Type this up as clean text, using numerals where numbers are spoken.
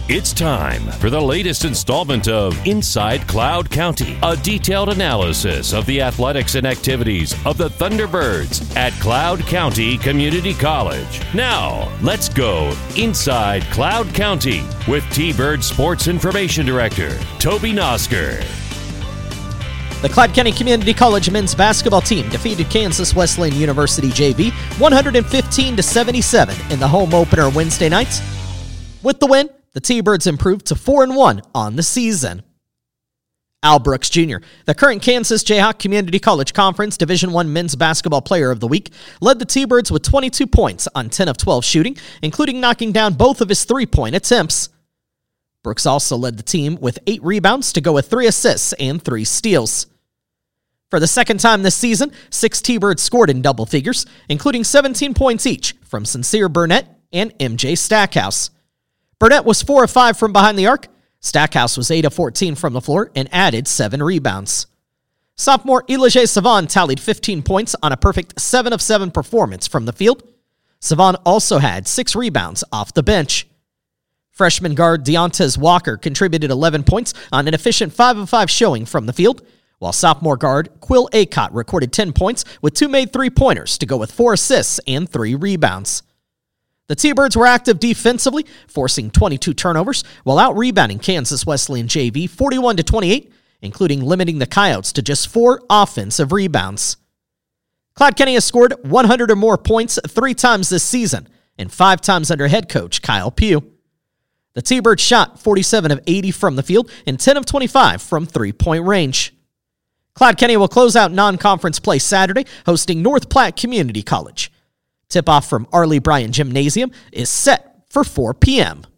It's time for the latest installment of Inside Cloud County, a detailed analysis of the athletics and activities of the Thunderbirds at Cloud County Community College. Now, let's go Inside Cloud County with T-Bird Sports Information Director, Toby Nosker. The Cloud County Community College men's basketball team defeated Kansas Wesleyan University JV 115-77 in the home opener Wednesday night. With the win, the T-Birds improved to 4-1 on the season. Al Brooks Jr., the current Kansas Jayhawk Community College Conference Division I Men's Basketball Player of the Week, led the T-Birds with 22 points on 10 of 12 shooting, including knocking down both of his three-point attempts. Brooks also led the team with 8 rebounds to go with 3 assists and 3 steals. For the second time this season, 6 T-Birds scored in double figures, including 17 points each from Sincere Burnett and MJ Stackhouse. Burnett was 4 of 5 from behind the arc. Stackhouse was 8 of 14 from the floor and added 7 rebounds. Sophomore Elijah Savon tallied 15 points on a perfect 7 of 7 performance from the field. Savon also had 6 rebounds off the bench. Freshman guard Deontez Walker contributed 11 points on an efficient 5 of 5 showing from the field, while sophomore guard Quill Acott recorded 10 points with 2 made three-pointers to go with 4 assists and 3 rebounds. The T-Birds were active defensively, forcing 22 turnovers, while out-rebounding Kansas Wesleyan JV 41-28, including limiting the Coyotes to just 4 offensive rebounds. Cloud County has scored 100 or more points 3 times this season, and 5 times under head coach Kyle Pugh. The T-Birds shot 47 of 80 from the field and 10 of 25 from three-point range. Cloud County will close out non-conference play Saturday, hosting North Platte Community College. Tip-off from Arlie Bryan Gymnasium is set for 4 p.m.